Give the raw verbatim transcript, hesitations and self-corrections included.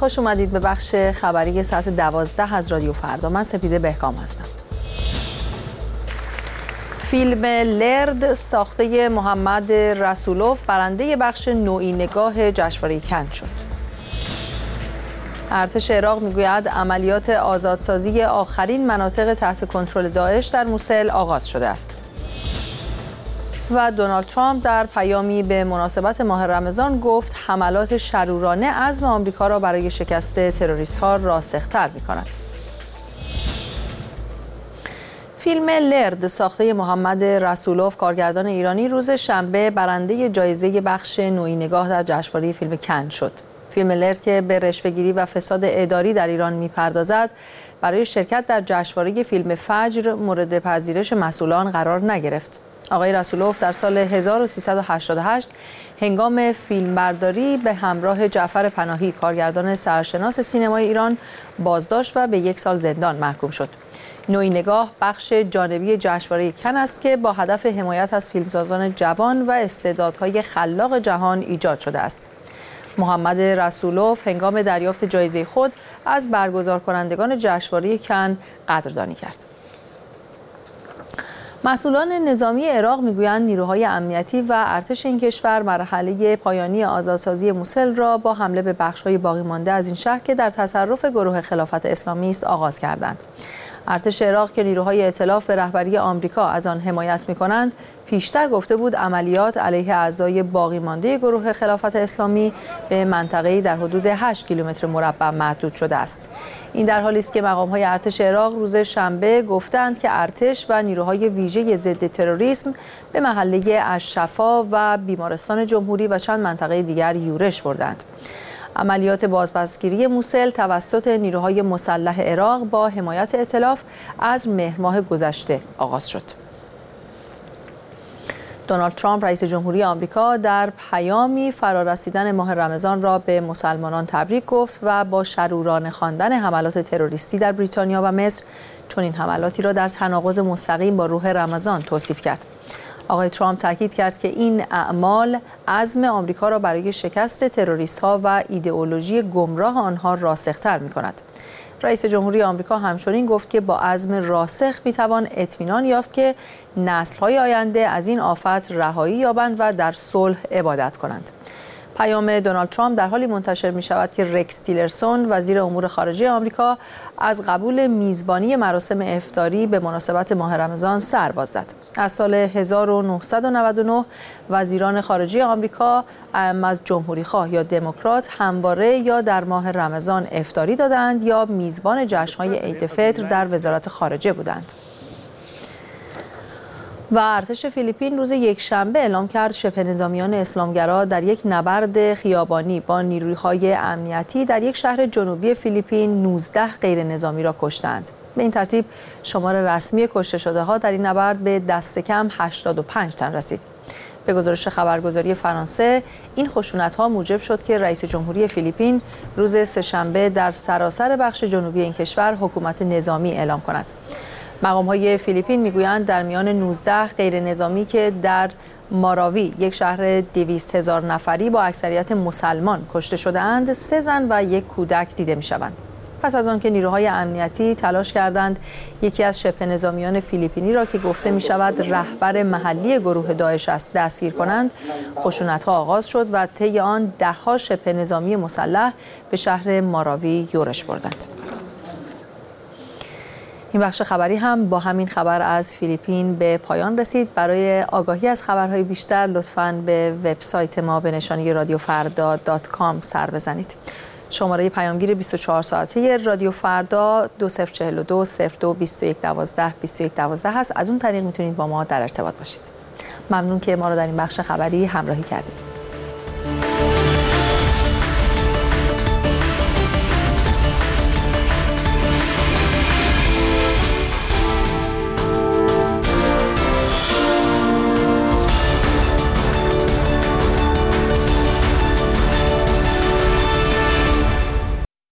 خوش اومدید به بخش خبری ساعت دوازده از رادیو فردا. من سپیده بهکام هستم. فیلم لرد ساخته محمد رسولوف برنده بخش نوعی نگاه جشنواره کن شد. ارتش عراق میگوید عملیات آزادسازی آخرین مناطق تحت کنترل داعش در موسل آغاز شده است. و دونالد ترامپ در پیامی به مناسبت ماه رمضان گفت حملات شرورانه عزم آمریکا را برای شکست تروریست‌ها راسخ‌تر می‌کند. فیلم لرد ساخته محمد رسولوف کارگردان ایرانی روز شنبه برنده جایزه بخش نوعی نگاه در جشنواره فیلم کن شد. فیلم لرد که به رشوه‌گیری و فساد اداری در ایران می‌پردازد، برای شرکت در جشنواره فیلم فجر مورد پذیرش مسئولان قرار نگرفت. آقای رسولوف در سال هزار و سیصد و هشتاد و هشت هنگام فیلمبرداری به همراه جعفر پناهی کارگردان سرشناس سینمای ایران بازداشت و به یک سال زندان محکوم شد. نوعی نگاه بخش جانبی جشنواره کن است که با هدف حمایت از فیلمسازان جوان و استعدادهای خلاق جهان ایجاد شده است. محمد رسولوف هنگام دریافت جایزه خود از برگزار کنندگان جشنواره کن قدردانی کرد. مسئولان نظامی عراق میگویند نیروهای امنیتی و ارتش این کشور مرحله پایانی آزادسازی موسل را با حمله به بخش‌های باقی مانده از این شهر که در تصرف گروه خلافت اسلامی است آغاز کردند. ارتش عراق که نیروهای ائتلاف به رهبری آمریکا از آن حمایت می‌کنند، پیشتر گفته بود عملیات علیه اعضای باقی مانده گروه خلافت اسلامی به منطقه‌ای در حدود هشت کیلومتر مربع محدود شده است. این در حالی است که مقام‌های ارتش عراق روز شنبه گفتند که ارتش و نیروهای ویژه ضد تروریسم به محله الشفا و بیمارستان جمهوری و چند منطقه دیگر یورش بردند. عملیات بازپسگیری موسل توسط نیروهای مسلح عراق با حمایت ائتلاف از مهر ماه گذشته آغاز شد. دونالد ترامپ رئیس جمهوری آمریکا در پیامی فرارسیدن ماه رمضان را به مسلمانان تبریک گفت و با شرورانه خواندن حملات تروریستی در بریتانیا و مصر چنین حملاتی را در تناقض مستقیم با روح رمضان توصیف کرد. آقای ترامپ تاکید کرد که این اعمال عزم آمریکا را برای شکست تروریست‌ها و ایدئولوژی گمراه آنها راسخ‌تر می‌کند. رئیس جمهوری آمریکا همچنین گفت که با عزم راسخ می‌توان اطمینان یافت که نسل‌های آینده از این آفت رهایی یابند و در صلح عبادت کنند. پیام دونالد ترامپ در حالی منتشر می شود که رکس تیلرسون وزیر امور خارجه آمریکا از قبول میزبانی مراسم افطاری به مناسبت ماه رمضان سر باز زد. از سال هزار و نهصد و نود و نه وزیران خارجه آمریکا از جمهوری خواه یا دموکرات همواره یا در ماه رمضان افطاری دادند یا میزبان جشن‌های عید فطر در وزارت خارجه بودند. و ارتش فیلیپین روز یکشنبه اعلام کرد شبه نظامیان اسلامگرا در یک نبرد خیابانی با نیروهای امنیتی در یک شهر جنوبی فیلیپین نوزده غیر نظامی را کشتند. به این ترتیب شمار رسمی کشته شده ها در این نبرد به دست کم هشتاد و پنج تن رسید. به گزارش خبرگزاری فرانسه، این خشونت‌ها موجب شد که رئیس جمهوری فیلیپین روز سه‌شنبه در سراسر بخش جنوبی این کشور حکومت نظامی اعلام کند. مقام‌های فیلیپین میگویند در میان نوزده غیر نظامی که در ماراوی یک شهر دویست هزار نفری با اکثریت مسلمان کشته شده‌اند، سه زن و یک کودک دیده می‌شوند. پس از آنکه نیروهای امنیتی تلاش کردند یکی از شبه نظامیان فیلیپینی را که گفته می‌شود رهبر محلی گروه داعش است دستگیر کنند، خشونت‌ها آغاز شد و طی آن ده‌ها شبه نظامی مسلح به شهر ماراوی یورش بردند. این بخش خبری هم با همین خبر از فیلیپین به پایان رسید. برای آگاهی از خبرهای بیشتر لطفاً به وبسایت ما به نشانی رادیو فردا دات کام سر بزنید. شماره پیامگیر بیست و چهار ساعته رادیو فردا دو صفر چهار دو صفر دو بیست و یک دوازده بیست و یک دوازده هست. از اون طریق میتونید با ما در ارتباط باشید. ممنون که ما رو در این بخش خبری همراهی کردید.